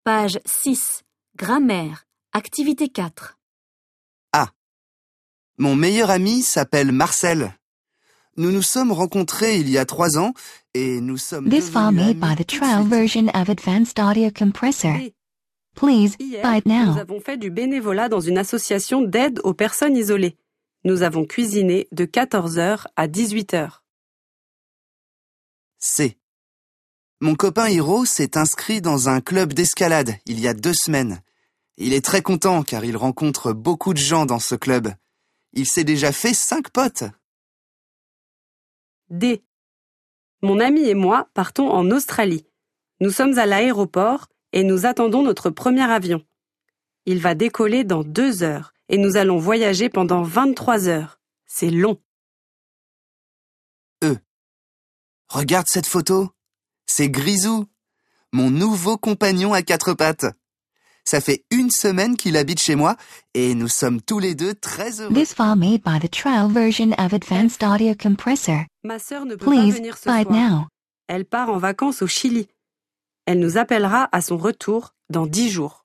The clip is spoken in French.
Page 6. Grammaire. Activité 4. A. Mon meilleur ami s'appelle Marcel. Nous nous sommes rencontrés il y a 3 ans et nous sommes This file devenus made by amis the tout de trial suite. version of Advanced Audio Compressor. B. Please Hier, buy it nous now. avons fait du bénévolat dans une association d'aide aux personnes isolées. Nous avons cuisiné de 14h à 18h. C. Mon copain Hiro s'est inscrit dans un club d'escalade il y a 2 semaines. Il est très content car il rencontre beaucoup de gens dans ce club. Il s'est déjà fait 5 potes. D. Mon ami et moi partons en Australie. Nous sommes à l'aéroport et nous attendons notre premier avion. Il va décoller dans 2 heures et nous allons voyager pendant 23 heures. C'est long. Regarde cette photo. C'est Grisou, mon nouveau compagnon à 4 pattes. Ça fait 1 semaine qu'il habite chez moi et nous sommes tous les deux très heureux. This file made by the trial version of Advanced Audio Compressor. Ma sœur ne peut pas Please venir ce buy it soir. now. Elle part en vacances au Chili. Elle nous appellera à son retour dans 10 jours.